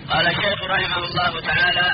قال الشيخ رحمه الله تعالى: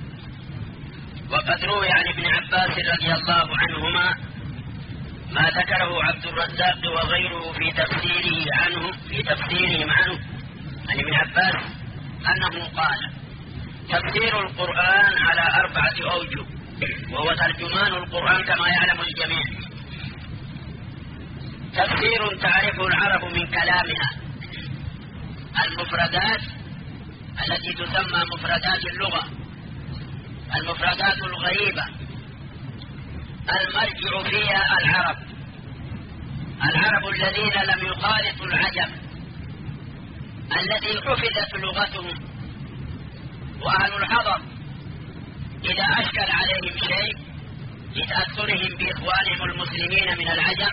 وقد روي عن ابن عباس رضي الله عنهما ما ذكره عبد الرزاق وغيره في تفسيرهم عنه عن ابن عباس أنه قال: تفسير القرآن على 4 أوجه، وهو ترجمان القرآن كما يعلم الجميع. تفسير تعرفه العرب من كلامها، المفردات التي تسمى مفردات اللغة، المفردات الغريبة المرجع فيها العرب الذين لم يخالطوا العجم، الذي حفظت لغتهم. وأهل الحضر إذا أشكل عليهم شيء لتأثرهم بإخوانهم المسلمين من العجم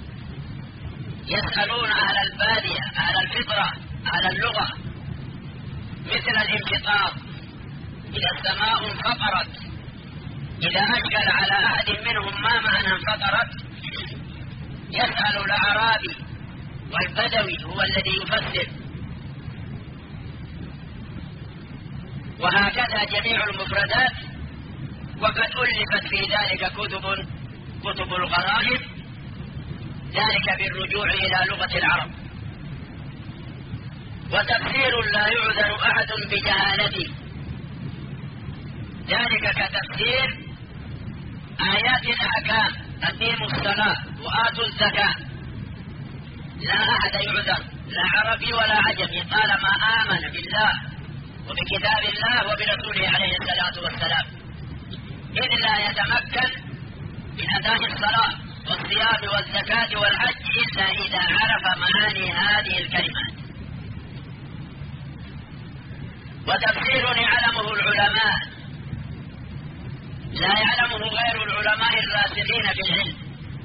يسألون أهل البادية، أهل الفطرة، أهل اللغة، مثل الانشقاق إذا السماء انفطرت، إذا أشكل على أحد منهم ما معنى انفطرت يسأل الأعرابي، والبدوي هو الذي يفسر. وهكذا جميع المفردات. وقد ألفت في ذلك كتب الغرائب، ذلك بالرجوع إلى لغة العرب. وتفسير لا يعذر أحد بجهالته، ذلك كتفسير آيات الأحكام: أقيموا الصلاة وآتوا الزكاة. لا أحد يعذر، لا عربي ولا عجمي، طالما آمن بالله وبكتاب الله وبرسوله عليه الصلاة والسلام، إذ لا يتمكن من أداء الصلاة والصيام والزكاة والحج إلا إذا عرف معاني هذه الكلمات. وتفسير يعلمه العلماء، لا يعلمه غير العلماء الراسخين في العلم،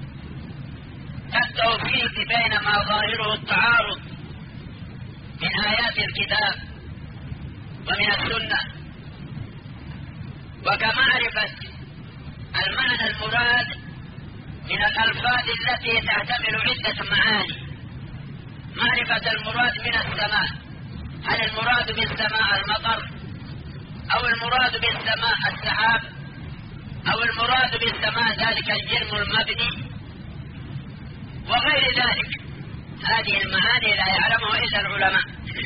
كالتوفيق بين ما ظاهره التعارض من آيات الكتاب ومن السنة، وكمعرفة المعنى المراد من الألفاظ التي تحتمل عدة معاني. معرفة المراد من السماء، هل المراد بالسماء المطر، أو المراد بالسماء السحاب، أو المراد بالسماء ذلك الجرم المبني، وغير ذلك. هذه المعاني لا يعلمها إلا العلماء.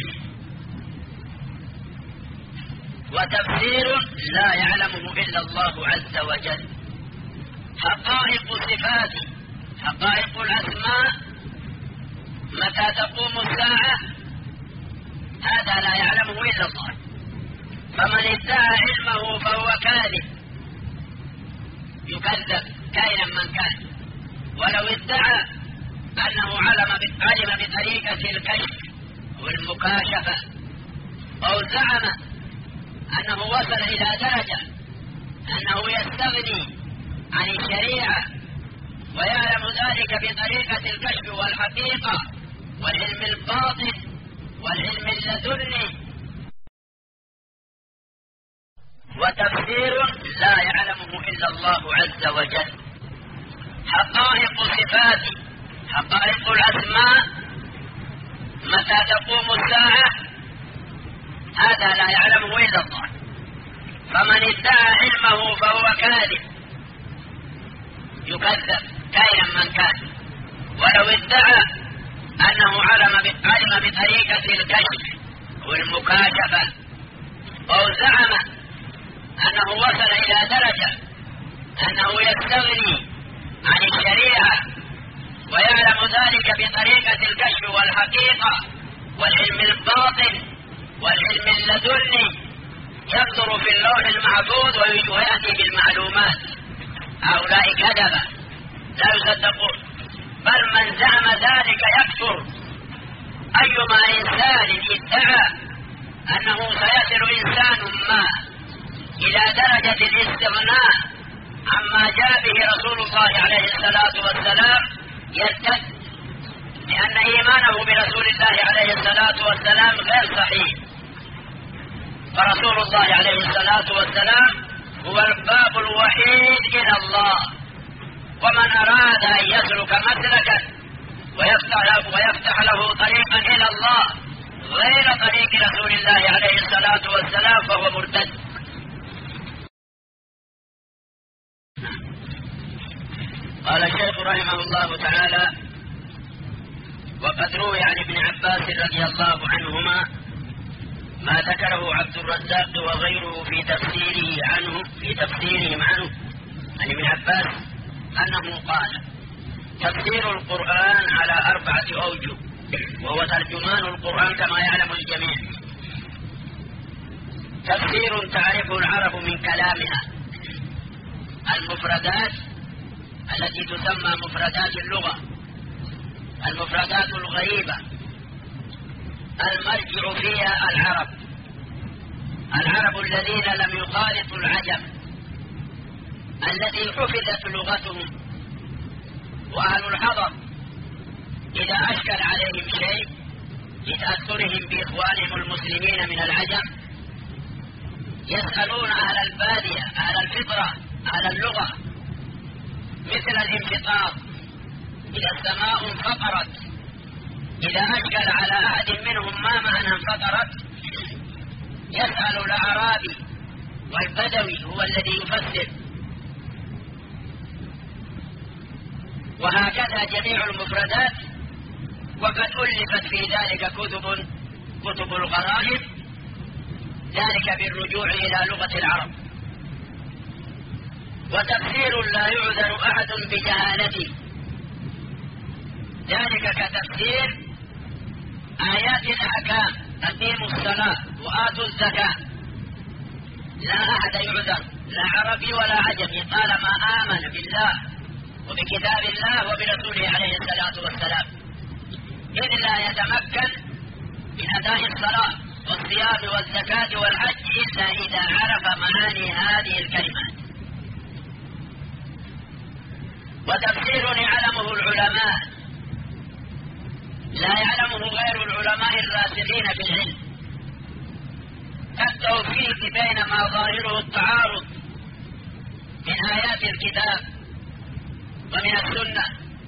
وتفسير لا يعلمه إلا الله عز وجل: حقائق الصفات، حقائق الأسماء، متى تقوم الساعة، هذا لا يعلمه إلا الله. فمن ادعى علمه فهو كاذب، يكذب كائنا من كان. ولو ادعى أنه علم بطريقة الكشف والمكاشفة، أو زعم أنه وصل إلى درجة أنه يستغني عن الشريعة ويعلم ذلك بطريقة الكشف والحقيقة والعلم الباطن والعلم اللدني. وتفسير لا يعلمه إلا الله عز وجل: حقائق الصفات، حقائق الأسماء، متى تقوم الساعة، هذا لا يعلمه إلا الله. فمن ادعى علمه فهو كاذب، يكذب كائنا من كان. ولو ادعى أنه علم بطريقة الكشف والمكاشفة، أو زعم أنه وصل إلى درجة أنه يستغني عن الشريعة ويعلم ذلك بطريقة الكشف والحقيقة والعلم الباطن والعلم اللدني، ينظر في اللوح المحفوظ ويأتي بالمعلومات. هؤلاء كذبة لا يصدقون، بل من زعم ذلك يكفر. أيما إنسان ادعى أنه سيصل إنسان ما إلى درجة الاستغناء عما جاء به رسول الله عليه الصلاة والسلام يرتد، لأن إيمانه برسول الله عليه الصلاة والسلام غير صحيح. فرسول الله عليه الصلاة والسلام هو الباب الوحيد إلى الله، ومن أراد أن يسلك مسلكا ويفتح له طريقا إلى الله غير طريق رسول الله عليه الصلاة والسلام فهو مرتد. قال الشيخ رحمه الله تعالى: وقد روي عن ابن عباس رضي الله عنهما ما ذكره عبد الرزاق وغيره في تفسيرهم عنه عن ابن عباس أنه قال: تفسير القرآن على 4 أوجه، وهو ترجمان القرآن كما يعلم الجميع. تفسير تعرفه العرب من كلامها، المفردات التي تسمى مفردات اللغة، المفردات الغريبة المرجع فيها العرب الذين لم يخالطوا العجم، الذي حفظت لغتهم. وأهل الحضر إذا أشكل عليهم شيء لتأثرهم بإخوانهم المسلمين من العجم يسألون أهل البادية، أهل الفطرة، أهل اللغة، مثل الانفطار إذا السماء انفطرت، إذا أشكل على أحد منهم ما معنى انفطرت يسأل الأعرابي، والبدوي هو الذي يفسر. وهكذا جميع المفردات. وقد ألفت في ذلك كتب الغرائب، ذلك بالرجوع إلى لغة العرب. وتفسير لا يعذر أحد بجهالته، ذلك كتفسير آيات الأحكام: أقيموا الصلاة وآتوا الزكاة. لا أحد يعذر، لا عربي ولا عجمي، طالما آمن بالله وبكتاب الله وبرسوله عليه الصلاة والسلام، إذ لا يتمكن من أداء الصلاة والصيام والزكاة والحج إلا إذا عرف معاني هذه الكلمات. وتفسير يعلمه العلماء، لا يعلمه غير العلماء الراسخين في العلم، كالتوفيق بين ما ظاهره التعارض من آيات الكتاب ومن السنة،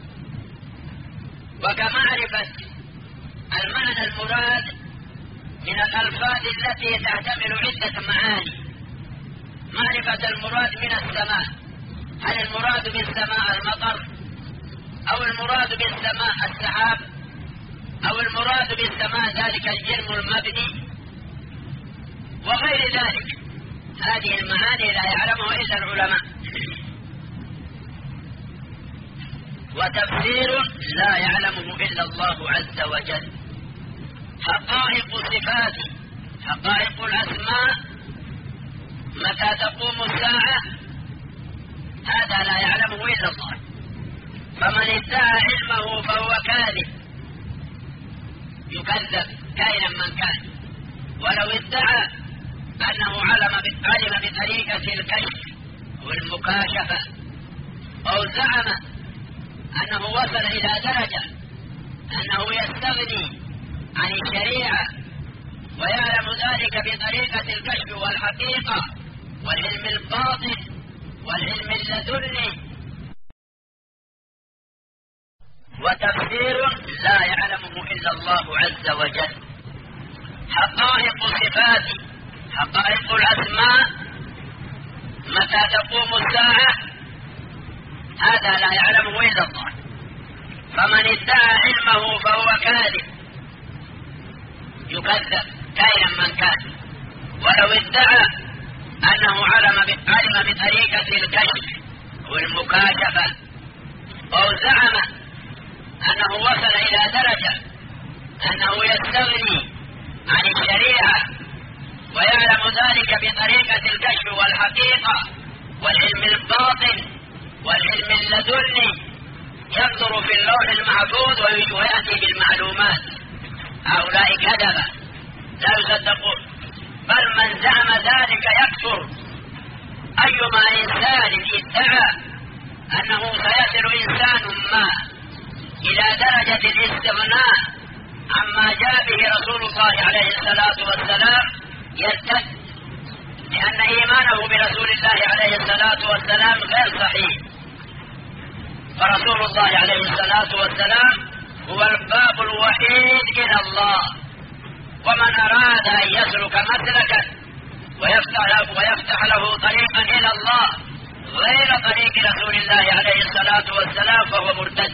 وكمعرفة المعنى المراد من الألفاظ التي تحتمل عدة معاني. معرفة المراد من السماء، هل المراد بالسماء المطر، أو المراد بالسماء السحاب، أو المراد بالسماء ذلك الجرم المبني، وغير ذلك. هذه المعاني لا يعلمها إلا العلماء. وتفسير لا يعلمه إلا الله عز وجل: حقائق صفات، حقائق الأسماء، متى تقوم الساعة، هذا لا يعلمه إلا الله. فمن ادعى علمه فهو كاذب، يكذب كائنا من كان. ولو ادعى أنه علم بطريقة الكشف والمكاشفة، أو زعم أنه وصل إلى درجة أنه يستغني عن الشريعة ويعلم ذلك بطريقة الكشف والحقيقة والعلم الباطن والعلم اللدني. وتفسير لا يعلمه إلا الله عز وجل: حقائق صفات، حقائق الأسماء، متى تقوم الساعة، هذا لا يعلمه إلا الله. فمن ادعى علمه فهو كاذب، يكذب كائنا من كان. ولو ادعى أنه علم بطريقة الكشف والمكاشفة، أو زعم أنه وصل إلى درجة أنه يستغني عن الشريعة ويعلم ذلك بطريقة الكشف والحقيقة والعلم الباطن والعلم اللدني، ينظر في اللوح المحفوظ ويأتي بالمعلومات. هؤلاء كذبة لا يصدقون، بل من زعم ذلك يكفر. أيما إنسان ادعى أنه سيصل إنسان ما إلى درجة الاستغناء عما جاء به رسول الله عليه الصلاة والسلام يرتد، لأن إيمانه برسول الله عليه الصلاة والسلام غير صحيح. فرسول الله عليه الصلاة والسلام هو الباب الوحيد إلى الله، ومن أراد أن يسلك مسلكا ويفتح له طريقا إلى الله غير طريق رسول الله عليه الصلاة والسلام فهو مرتد.